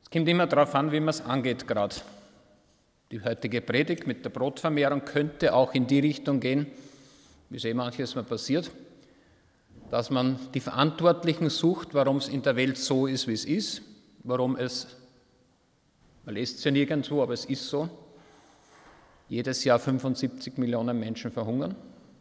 Es kommt immer darauf an, wie man es angeht gerade. Die heutige Predigt mit der Brotvermehrung könnte auch in die Richtung gehen, wie es manches Mal passiert, dass man die Verantwortlichen sucht, warum es in der Welt so ist, wie es ist, man lässt es ja nirgendwo, aber es ist so, jedes Jahr 75 Millionen Menschen verhungern.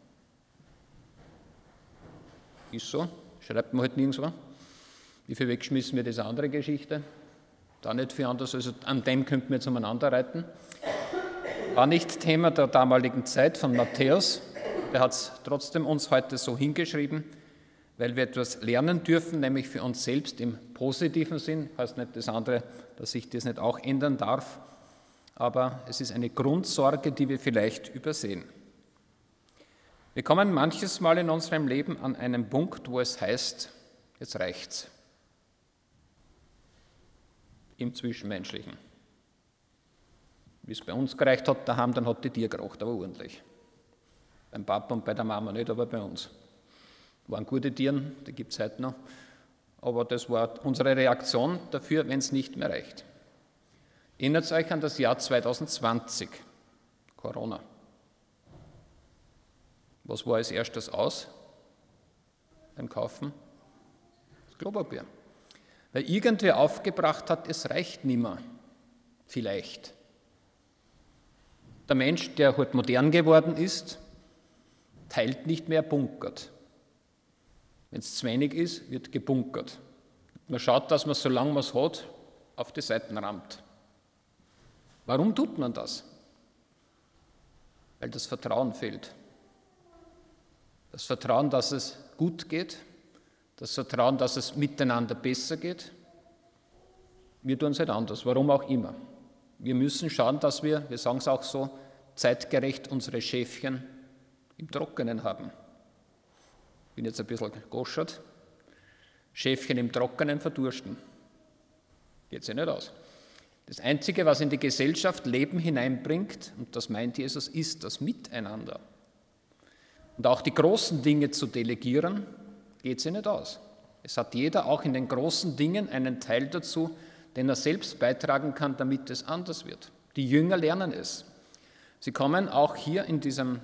Ist so, schreibt man halt nirgendwo. Wie viel weggeschmissen wird, ist eine andere Geschichte. Da nicht viel anders, also an dem könnten wir jetzt umeinander reiten. War nicht Thema der damaligen Zeit von Matthäus. Der hat es trotzdem uns heute so hingeschrieben, weil wir etwas lernen dürfen, nämlich für uns selbst im positiven Sinn. Heißt nicht das andere, dass sich das nicht auch ändern darf, aber es ist eine Grundsorge, die wir vielleicht übersehen. Wir kommen manches Mal in unserem Leben an einen Punkt, wo es heißt, jetzt reicht's. Im Zwischenmenschlichen. Wie es bei uns gereicht hat daheim, dann hat die Tier gereicht, aber ordentlich. Beim Papa und bei der Mama nicht, aber bei uns. Waren gute Tieren, die gibt es heute noch. Aber das war unsere Reaktion dafür, wenn es nicht mehr reicht. Erinnert euch an das Jahr 2020, Corona. Was war als erstes aus beim Kaufen? Das Klopapier. Weil irgendwer aufgebracht hat, es reicht nicht mehr. Vielleicht. Der Mensch, der halt modern geworden ist, teilt nicht mehr, bunkert. Wenn es zu wenig ist, wird gebunkert. Man schaut, dass man, solange man es hat, auf die Seiten rammt. Warum tut man das? Weil das Vertrauen fehlt. Das Vertrauen, dass es gut geht, das Vertrauen, dass es miteinander besser geht. Wir tun es nicht anders, warum auch immer. Wir müssen schauen, dass wir sagen es auch so, zeitgerecht unsere Schäfchen im Trockenen haben. Ich bin jetzt ein bisschen goschert. Schäfchen im Trockenen verdursten. Geht sich nicht aus. Das Einzige, was in die Gesellschaft Leben hineinbringt, und das meint Jesus, ist das Miteinander. Und auch die großen Dinge zu delegieren, geht sich nicht aus. Es hat jeder auch in den großen Dingen einen Teil dazu, den er selbst beitragen kann, damit es anders wird. Die Jünger lernen es. Sie kommen auch hier in diesem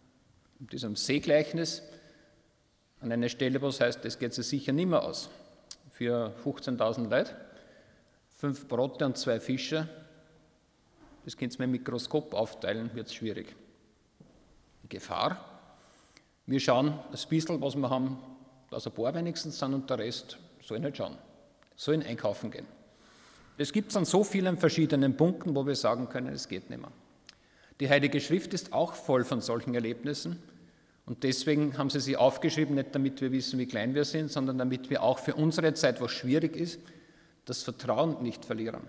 Seegleichnis an eine Stelle, wo es heißt, das geht sich sicher nicht mehr aus. Für 15.000 Leute, 5 Brote und 2 Fische, das könnt ihr mit dem Mikroskop aufteilen, wird es schwierig. Die Gefahr, wir schauen das bisschen, was wir haben, dass ein paar wenigstens sind und der Rest soll nicht schauen, sollen einkaufen gehen. Es gibt es an so vielen verschiedenen Punkten, wo wir sagen können, es geht nicht mehr. Die Heilige Schrift ist auch voll von solchen Erlebnissen und deswegen haben sie aufgeschrieben, nicht damit wir wissen, wie klein wir sind, sondern damit wir auch für unsere Zeit, was schwierig ist, das Vertrauen nicht verlieren.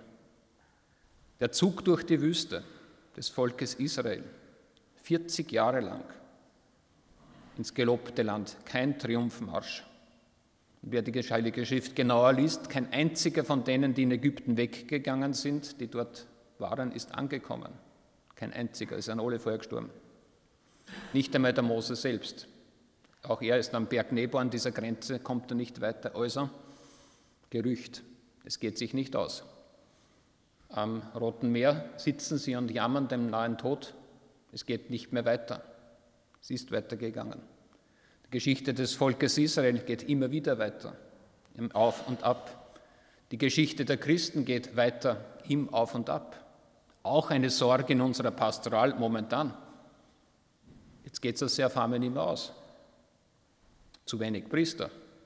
Der Zug durch die Wüste des Volkes Israel, 40 Jahre lang ins gelobte Land, kein Triumphmarsch. Und wer die Heilige Schrift genauer liest, kein einziger von denen, die in Ägypten weggegangen sind, die dort waren, ist angekommen. Kein einziger, es sind alle vorher gestorben. Nicht einmal der Mose selbst. Auch er ist am Berg Nebo, an dieser Grenze kommt er nicht weiter. Also, Gerücht, es geht sich nicht aus. Am Roten Meer sitzen sie und jammern dem nahen Tod. Es geht nicht mehr weiter. Es ist weitergegangen. Die Geschichte des Volkes Israel geht immer wieder weiter, im Auf und Ab. Die Geschichte der Christen geht weiter im Auf und Ab. Auch eine Sorge in unserer Pastoral momentan. Jetzt geht es aus sehr Farmen nicht mehr aus. Zu wenig Priester.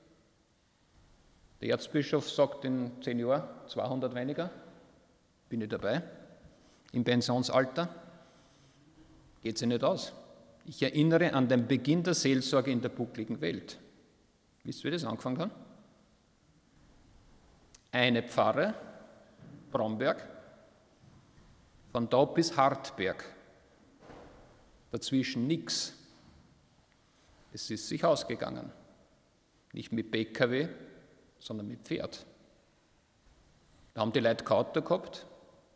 Der Erzbischof sagt in 10 Jahren 200 weniger. Bin ich dabei. Im Pensionsalter geht sich nicht aus. Ich erinnere an den Beginn der Seelsorge in der buckligen Welt. Wisst ihr, wie das angefangen hat? Eine Pfarre, Bromberg, von da bis Hartberg. Dazwischen nichts. Es ist sich ausgegangen. Nicht mit PKW, sondern mit Pferd. Da haben die Leute kein Auto gehabt.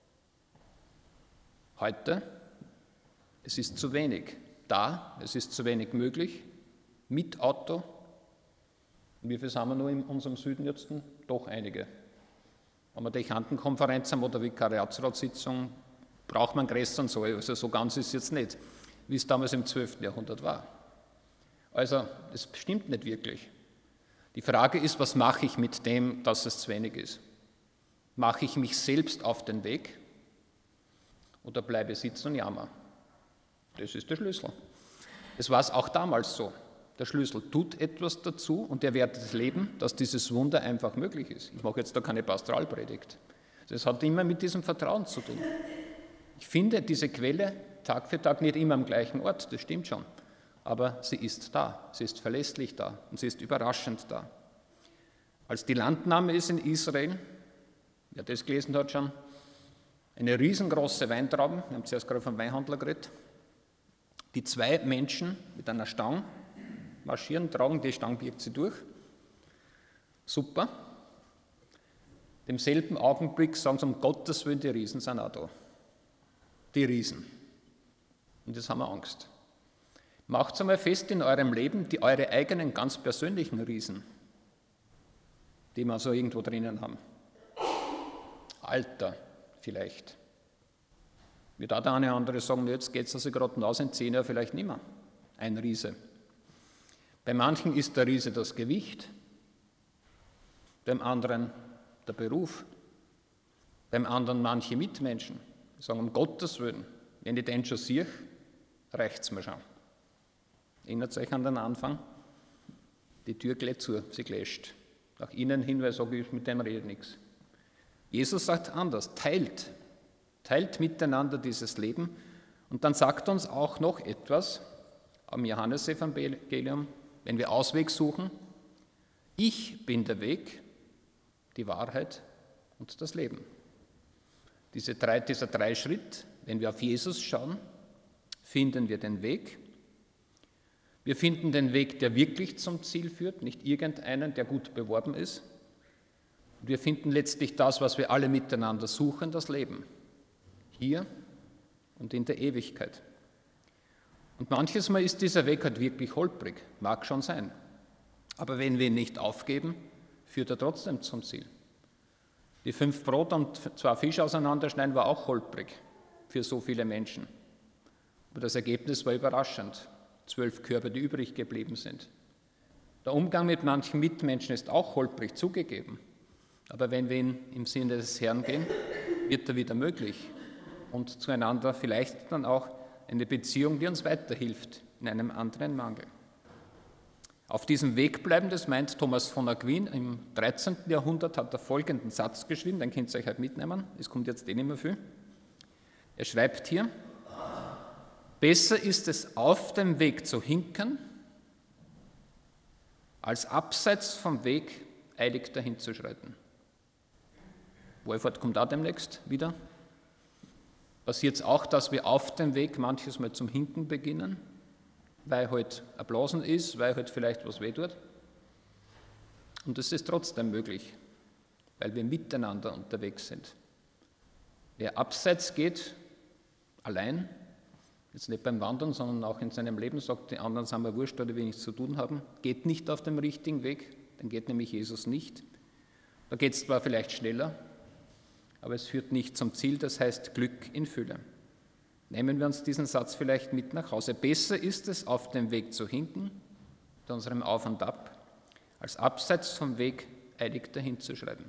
Heute, es ist zu wenig. Es ist zu wenig möglich, mit Auto. Wie viel sind wir nur in unserem Süden jetzt? Doch einige. Wenn wir Dechantenkonferenz haben oder Vikariatsratssitzung, braucht man größeren Saal. Also so ganz ist es jetzt nicht, wie es damals im 12. Jahrhundert war. Also das stimmt nicht wirklich. Die Frage ist, was mache ich mit dem, dass es zu wenig ist? Mache ich mich selbst auf den Weg oder bleibe sitzen und jammer? Das ist der Schlüssel. Es war es auch damals so. Der Schlüssel tut etwas dazu und er wird es leben, dass dieses Wunder einfach möglich ist. Ich mache jetzt da keine Pastoralpredigt. Das hat immer mit diesem Vertrauen zu tun. Ich finde diese Quelle Tag für Tag nicht immer am gleichen Ort, das stimmt schon. Aber sie ist da, sie ist verlässlich da und sie ist überraschend da. Als die Landnahme ist in Israel, wer das gelesen hat schon, eine riesengroße Weintrauben, wir haben zuerst gerade vom Weinhandler geredet, die zwei Menschen mit einer Stange marschieren, tragen die Stange, birgt sie durch. Super. Im selben Augenblick sagen sie, um Gottes Willen, die Riesen sind auch da. Die Riesen. Und jetzt haben wir Angst. Macht einmal fest in eurem Leben eure eigenen ganz persönlichen Riesen, die wir so irgendwo drinnen haben. Alter vielleicht. Wird auch der eine oder andere sagen, jetzt geht es also gerade aus, in 10 Jahren vielleicht nicht mehr. Ein Riese. Bei manchen ist der Riese das Gewicht, beim anderen der Beruf, beim anderen manche Mitmenschen. Die sagen, um Gottes Willen, wenn ich den schon sehe, reicht es mir schon. Erinnert euch an den Anfang? Die Tür geht zu, sie gläscht. Nach innen hin, weil ich sage, mit dem rede ich nichts. Jesus sagt anders, teilt miteinander dieses Leben. Und dann sagt uns auch noch etwas am Johannesevangelium, wenn wir Ausweg suchen, ich bin der Weg, die Wahrheit und das Leben. Dieser Dreischritt, wenn wir auf Jesus schauen, finden wir den Weg. Wir finden den Weg, der wirklich zum Ziel führt, nicht irgendeinen, der gut beworben ist. Und wir finden letztlich das, was wir alle miteinander suchen, das Leben. Hier und in der Ewigkeit. Und manches Mal ist dieser Weg halt wirklich holprig, mag schon sein. Aber wenn wir ihn nicht aufgeben, führt er trotzdem zum Ziel. Die 5 Brot und 2 Fische auseinanderschneiden war auch holprig für so viele Menschen. Aber das Ergebnis war überraschend. 12 Körbe, die übrig geblieben sind. Der Umgang mit manchen Mitmenschen ist auch holprig zugegeben. Aber wenn wir ihn im Sinne des Herrn gehen, wird er wieder möglich. Und zueinander vielleicht dann auch eine Beziehung, die uns weiterhilft in einem anderen Mangel. Auf diesem Weg bleiben, das meint Thomas von Aquin, im 13. Jahrhundert hat er folgenden Satz geschrieben, den könnt ihr euch halt mitnehmen, es kommt jetzt nicht mehr viel. Er schreibt hier, besser ist es, auf dem Weg zu hinken, als abseits vom Weg eilig dahin zu schreiten. Wolfert kommt auch demnächst wieder. Passiert es auch, dass wir auf dem Weg manches Mal zum Hinken beginnen, weil halt ein Blasen ist, weil halt vielleicht was weh tut. Und es ist trotzdem möglich, weil wir miteinander unterwegs sind. Wer abseits geht, allein, jetzt nicht beim Wandern, sondern auch in seinem Leben, sagt, die anderen sind mir wurscht oder will nichts zu tun haben, geht nicht auf dem richtigen Weg, dann geht nämlich Jesus nicht. Da geht es zwar vielleicht schneller, aber es führt nicht zum Ziel, das heißt Glück in Fülle. Nehmen wir uns diesen Satz vielleicht mit nach Hause. Besser ist es, auf dem Weg zu hinken, mit unserem Auf und Ab, als abseits vom Weg eilig dahin zu schreiten.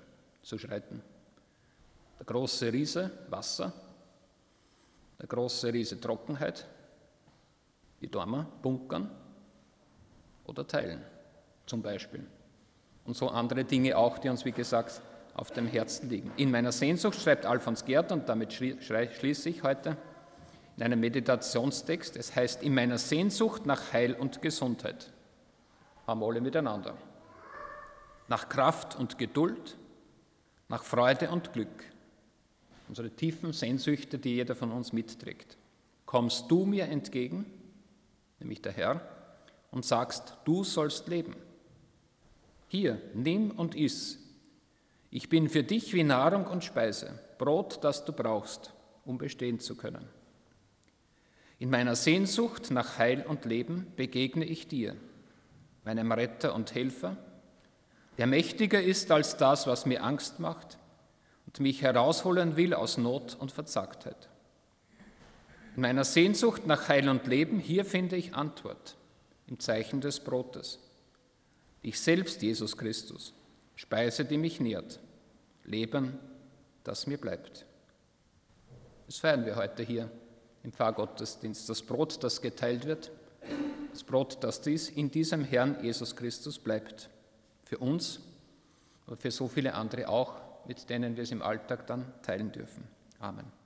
Der große Riese, Wasser, der große Riese, Trockenheit, die Dormer, bunkern oder teilen, zum Beispiel. Und so andere Dinge auch, die uns, wie gesagt, auf dem Herzen liegen. In meiner Sehnsucht, schreibt Alfons Gerd, und damit schließe ich heute, in einem Meditationstext, es heißt, in meiner Sehnsucht nach Heil und Gesundheit, haben alle miteinander, nach Kraft und Geduld, nach Freude und Glück, unsere tiefen Sehnsüchte, die jeder von uns mitträgt. Kommst du mir entgegen, nämlich der Herr, und sagst, du sollst leben. Hier, nimm und iss. Ich bin für dich wie Nahrung und Speise, Brot, das du brauchst, um bestehen zu können. In meiner Sehnsucht nach Heil und Leben begegne ich dir, meinem Retter und Helfer, der mächtiger ist als das, was mir Angst macht und mich herausholen will aus Not und Verzagtheit. In meiner Sehnsucht nach Heil und Leben, hier finde ich Antwort im Zeichen des Brotes. Ich selbst, Jesus Christus, Speise, die mich nährt, Leben, das mir bleibt. Das feiern wir heute hier im Pfarrgottesdienst. Das Brot, das geteilt wird, das Brot, das in diesem Herrn Jesus Christus bleibt. Für uns, aber für so viele andere auch, mit denen wir es im Alltag dann teilen dürfen. Amen.